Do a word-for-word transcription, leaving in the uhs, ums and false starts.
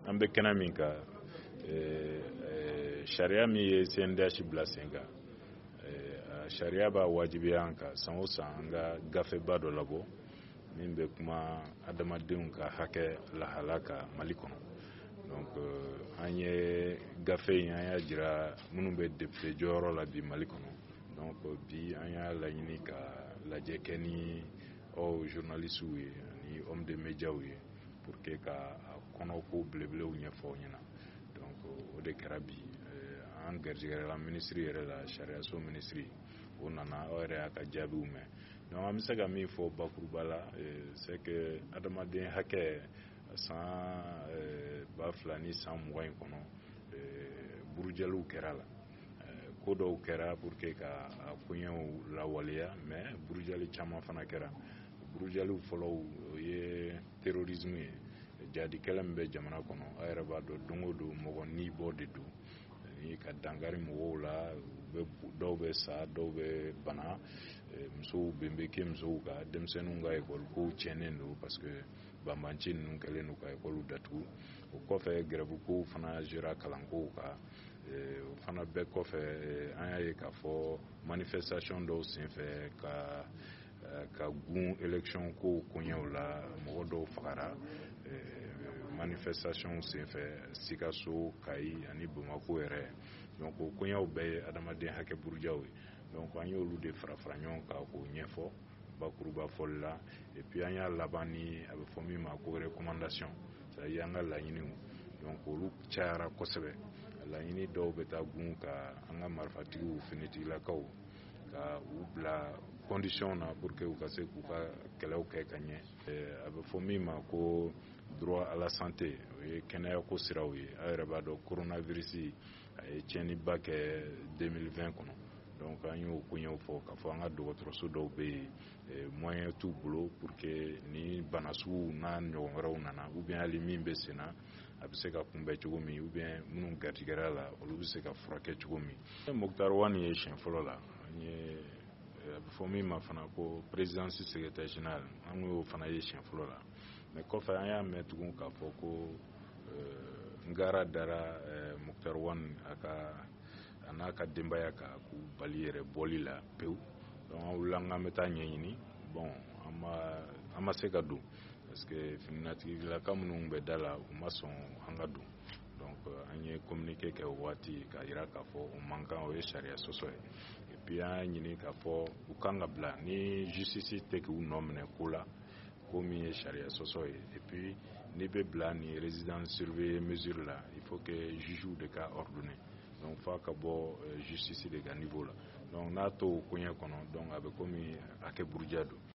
an bɛ kɛnɛ min kan sariya min ye C N D H bila sen kan sariya b'a wajibiya an kan san o san an ka gafeba dɔ labɔ min bɛ kuma adamadenw ka hakɛ lahala kan Mali kɔnɔ. Donc an ye gafe in an y'a jira minnu bɛ député jɔyɔrɔ la bi Mali kɔnɔ. Donc bi an y'a laɲini ka lajɛ kɛ ni aw journalistes ye ani hommes de médias ye pour que ka kɔnɔko belebelew ɲɛfɔ ɲɛna. Donc o de kɛra bi an garijɛgɛla ministre yɛrɛ la sariyaso ministre o nana aw yɛrɛ y'a ka jaabiw mɛn. Donc an bɛ se ka min fɔ bakuruba la c'est que adamaden hakɛ san ba fila ni san mugan in kɔnɔ burujaliw kɛra la ko dɔw kɛra pour que ka koɲɛw lawaleya mais burujali caman fana kɛra. Burujaliw fɔlɔw o ye terrorisme ye jadi kɛlɛ min bɛ jamana kɔnɔ a yɛrɛ b'a dɔn don o don mɔgɔ ni bɔ de don ni ka dankari mɔgɔw la dɔw bɛ sa dɔw bɛ bana musow bɛnbeke musow ka denmisɛnninw ka école kow tiɲɛnen don parce que banbanci ninnu kɛlen don ka école datugu. O kɔfɛ grève kow fana jira kalankow kan. O fana bɛɛ kɔfɛ an y'a ye k'a fɔ manifestation dɔw senfɛ ka ka gun élection kow koɲɛw la mɔgɔ dɔw fagara manifestation senfɛ Sikaso, Kayi ani Bamako yɛrɛ. Donc o koɲɛw bɛɛ ye adamaden hakɛ burujaw ye. Donc an y'olu de fara fara ɲɔgɔn kan k'o ɲɛfɔ bakuruba fɔli la et puis an y'a laban ni a bɛ fɔ min ma ko recommandation c'est-à-dire an ka laɲiniw. Donc olu cayara kosɛbɛ. Laɲini dɔw bɛ taa gun ka an ka marifatigiw finitigilakaw ka u bila condition na pour que u ka se k'u ka kɛlɛw kɛ ka ɲɛ. A bɛ fɔ min ma ko droit à la santé o ye kɛnɛyako siraw ye. A yɛrɛ b'a dɔn coronavirus a ye tiɲɛniba kɛ deux mille vingt kɔnɔ. Donc an y'o koɲɛw fɔ k'a fɔ an ka dɔgɔtɔrɔso dɔw bɛ yen moyen t'u bolo pour que ni bana sugu n'a ɲɔgɔn wɛrɛw nana ou bien hali min bɛ sen na a bɛ se ka kunbɛn cogo min ou bien minnu garijɛgɛra la olu bɛ se ka furakɛ cogo min. Mukutari Wani ye siɲɛ fɔlɔ la an ye a bɛ fɔ min ma fana ko présidence secrétaire général an y'o fana ye siɲɛ fɔlɔ la mais kɔfɛ an y'a mɛn tugun k'a fɔ ko n gara dara Mukutari Wani a ka a n'a ka denbaya ka k'u bali yɛrɛ bɔli la pewu. Donc an wulila k'an bɛ taa ɲɛɲini bon an ma se ka don parce que fininatigilaka minnu bɛ da la u ma sɔn an ka don. Donc an ye communiqué kɛ o waati k'a jira k'a fɔ o man kan o ye sariya sɔsɔ ye et puis an y'a ɲini k'a fɔ u kan ka bila ni justice tɛ k'u nɔ minɛ ko la ko min ye sariya sɔsɔ ye et puis n'i bɛ bila ni résidence surveillée mesure la il faut que juge de ka ordonner. Donc f'a ka bɔ justice de ka niveau la. Donc n'a t'o koɲɛ kɔnɔ donc a bɛ komi a kɛ buruja don.